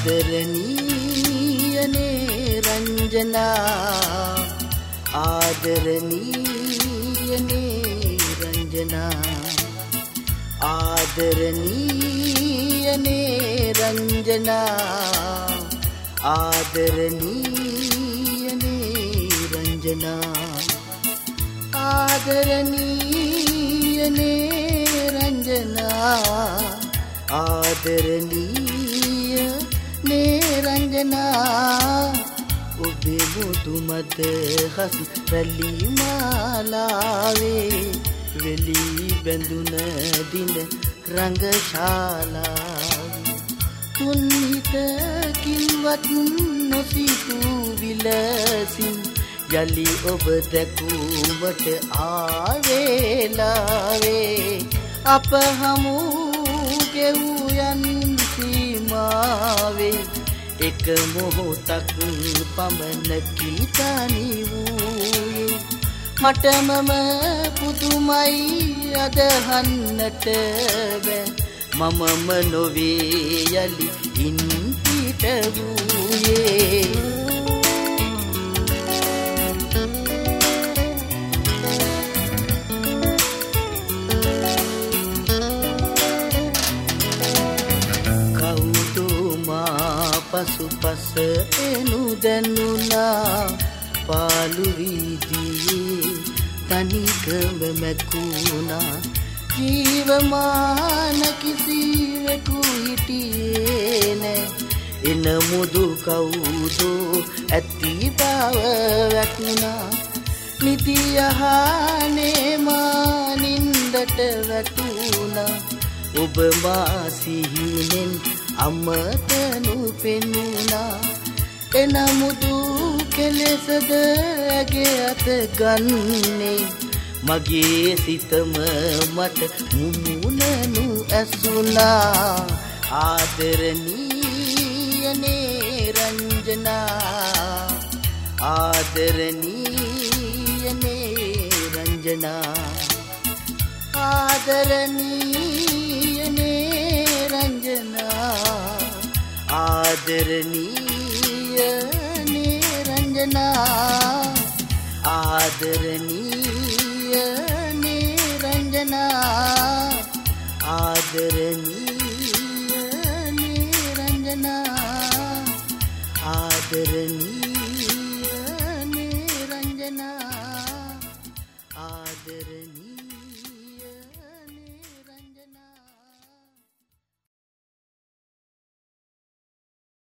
ආදරණීය නිරංජනා ආදරණීය නිරංජනා ආදරණීය නිරංජනා ආදරණීය නිරංජනා ආදරණීය නිරංජනා ආදරණීය නිරංජනා ඔබේ මුතු මත හස් රැලි මාලාවේ වෙලි බැඳුන දින රංගශාලාවේ තුන් හිතකින්වත් නොසිතු විලසින් යලි ඔබ දැකුමට ආවේලාවේ අප හමු ගෙවූ යන් සීමාවේ එක මොහොතක් පමණකි තනි වූයේ මටමම පුදුමයි අදහන්නට බෑ මමම නොවේ යලි ඉන් පිට වූයේ පසුපස එනු දැනුණා පාළු වීදියේ තනිකම මැකුණා ජීවමාන කිසිවෙකු හිටියේ නෑ එන මුදු කවුදෝ ඇති බව වැටුණා නිදි යහනේ මා නින්දට වැටුණා ඔබ මා සිහිනෙන් අමතනු පෙනුණා එනමුදු කෙලෙසද ඇගේ අත ගන්නේ මගේ සිතම මට මුමුණනු ඇසුණා ආදරණීය නිරංජනා ආදරණීය නිරංජනා ආදරණීය නිරංජනා ආදරණීය නිරංජනා ආදරණීය නිරංජනා ආදරණීය නිරංජනා ආදරණීය නිරංජනා ආදරණීය